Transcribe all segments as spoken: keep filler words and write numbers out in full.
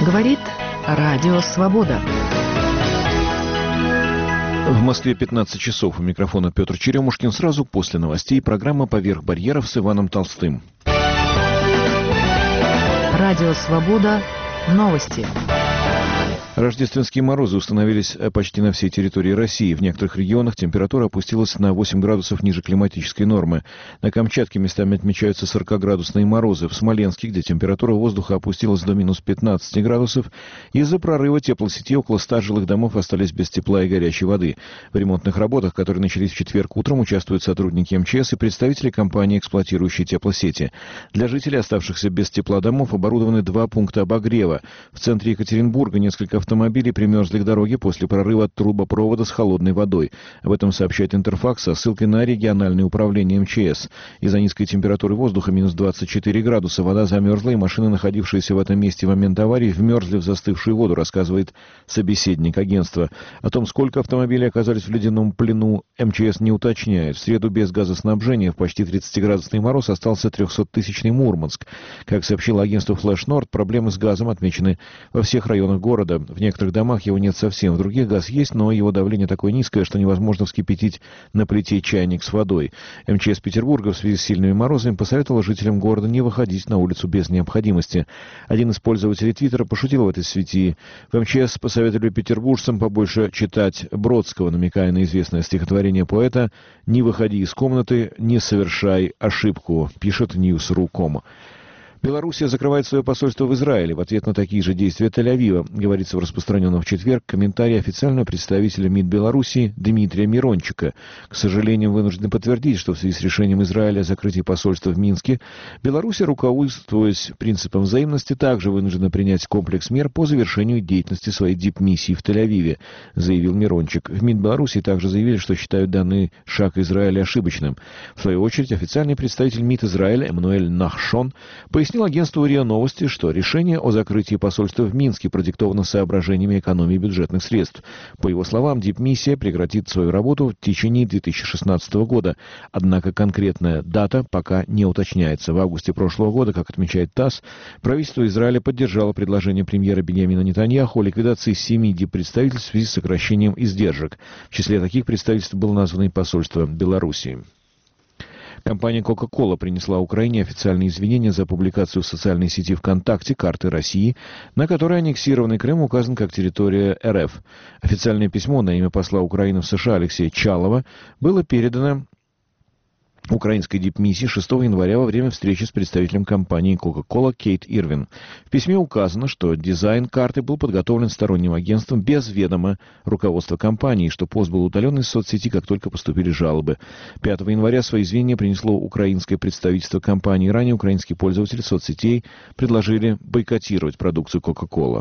Говорит Радио Свобода. В Москве пятнадцать часов. У микрофона Петр Черемушкин. Сразу после новостей программа «Поверх барьеров» с Иваном Толстым. Радио Свобода. Новости. Рождественские морозы установились почти на всей территории России. В некоторых регионах температура опустилась на восемь градусов ниже климатической нормы. На Камчатке местами отмечаются сорокаградусные морозы. В Смоленске, где температура воздуха опустилась до минус пятнадцати градусов, из-за прорыва теплосети около ста жилых домов остались без тепла и горячей воды. В ремонтных работах, которые начались в четверг утром, участвуют сотрудники эм че эс и представители компании, эксплуатирующей теплосети. Для жителей, оставшихся без тепла домов, оборудованы два пункта обогрева. В центре Екатеринбурга несколько автомобилей примерзли к дороге после прорыва трубопровода с холодной водой. Об этом сообщает Интерфакс со ссылкой на региональное управление эм че эс. Из-за низкой температуры воздуха минус двадцать четыре градуса вода замерзла, и машины, находившиеся в этом месте в момент аварии, вмерзли в застывшую воду, рассказывает собеседник агентства. О том, сколько автомобилей оказались в ледяном плену, эм че эс не уточняет. В среду без газоснабжения в почти тридцатиградусный мороз остался трехсоттысячный Мурманск. Как сообщило агентство Flash Nord, проблемы с газом отмечены во всех районах города. В некоторых домах его нет совсем, в других газ есть, но его давление такое низкое, что невозможно вскипятить на плите чайник с водой. эм че эс Петербурга в связи с сильными морозами посоветовала жителям города не выходить на улицу без необходимости. Один из пользователей Твиттера пошутил в этой связи. В эм че эс посоветовали петербуржцам побольше читать Бродского, намекая на известное стихотворение поэта «Не выходи из комнаты, не совершай ошибку», пишет ньюс точка ру точка ком. Белоруссия закрывает свое посольство в Израиле в ответ на такие же действия Тель-Авива, говорится в распространенном в четверг комментарии официального представителя МИД Беларуси Дмитрия Мирончика. К сожалению, вынуждены подтвердить, что в связи с решением Израиля о закрытии посольства в Минске, Белоруссия, руководствуясь принципом взаимности, также вынуждена принять комплекс мер по завершению деятельности своей дипмиссии в Тель-Авиве, заявил Мирончик. В МИД Беларуси также заявили, что считают данный шаг Израиля ошибочным. В свою очередь, официальный представитель МИД Израиля Эммануэль Нахшон пояснил агентству РИА Новости, что решение о закрытии посольства в Минске продиктовано соображениями экономии бюджетных средств. По его словам, дипмиссия прекратит свою работу в течение две тысячи шестнадцатого года. Однако конкретная дата пока не уточняется. В августе прошлого года, как отмечает ТАСС, правительство Израиля поддержало предложение премьера Биньямина Нетаньяху о ликвидации семи диппредставительств в связи с сокращением издержек. В числе таких представительств было названо и посольство Белоруссии. Компания Coca-Cola принесла Украине официальные извинения за публикацию в социальной сети ВКонтакте карты России, на которой аннексированный Крым указан как территория эр эф. Официальное письмо на имя посла Украины в США Алексея Чалова было передано украинской дипмиссии шестого января во время встречи с представителем компании Coca-Cola Кейт Ирвин. В письме указано, что дизайн карты был подготовлен сторонним агентством без ведома руководства компании, что пост был удален из соцсети, как только поступили жалобы. пятого января свои извинения принесло украинское представительство компании. Ранее украинские пользователи соцсетей предложили бойкотировать продукцию Coca-Cola.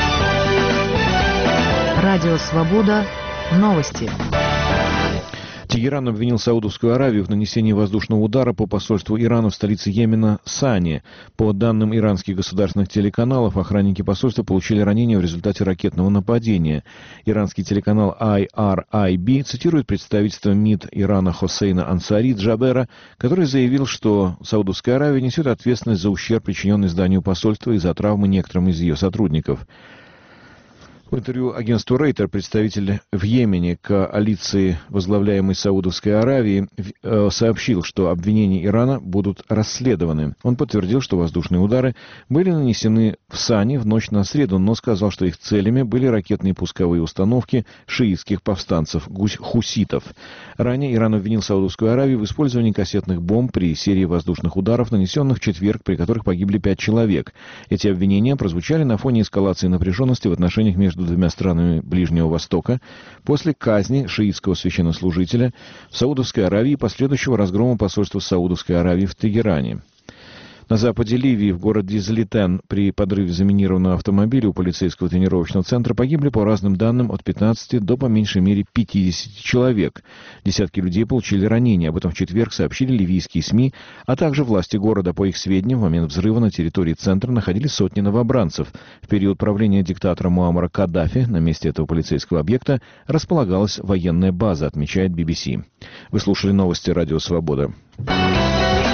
Радио Свобода. Новости. Тегеран обвинил Саудовскую Аравию в нанесении воздушного удара по посольству Ирана в столице Йемена Сане. По данным иранских государственных телеканалов, охранники посольства получили ранения в результате ракетного нападения. Иранский телеканал ай ар ай би цитирует представительство МИД Ирана Хосейна Ансари Джабера, который заявил, что Саудовская Аравия несет ответственность за ущерб, причиненный зданию посольства, и за травмы некоторым из ее сотрудников. В интервью агентству Рейтер представитель в Йемене коалиции, возглавляемой Саудовской Аравией, сообщил, что обвинения Ирана будут расследованы. Он подтвердил, что воздушные удары были нанесены в Сане в ночь на среду, но сказал, что их целями были ракетные пусковые установки шиитских повстанцев хуситов. Ранее Иран обвинил Саудовскую Аравию в использовании кассетных бомб при серии воздушных ударов, нанесенных в четверг, при которых погибли пять человек. Эти обвинения прозвучали на фоне эскалации напряженности в отношениях между двумя странами Ближнего Востока после казни шиитского священнослужителя в Саудовской Аравии и последующего разгрома посольства Саудовской Аравии в Тегеране. На западе Ливии, в городе Злитен, при подрыве заминированного автомобиля у полицейского тренировочного центра погибли, по разным данным, от пятнадцати до, по меньшей мере, пятидесяти человек. Десятки людей получили ранения. Об этом в четверг сообщили ливийские СМИ, а также власти города. По их сведениям, в момент взрыва на территории центра находились сотни новобранцев. В период правления диктатора Муаммара Каддафи на месте этого полицейского объекта располагалась военная база, отмечает би би си. Вы слушали новости «Радио Свобода».